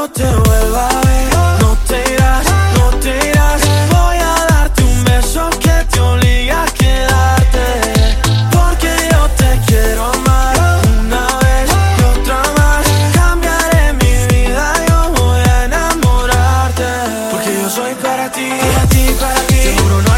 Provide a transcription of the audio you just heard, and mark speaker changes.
Speaker 1: no te vuelva a ver. No te irás, no te irás. Voy a darte un beso que te obligue a quedarte, porque yo te quiero amar una vez y otra más. Cambiaré mi vida, yo voy a enamorarte, porque yo soy para ti, para ti, para ti. Seguro no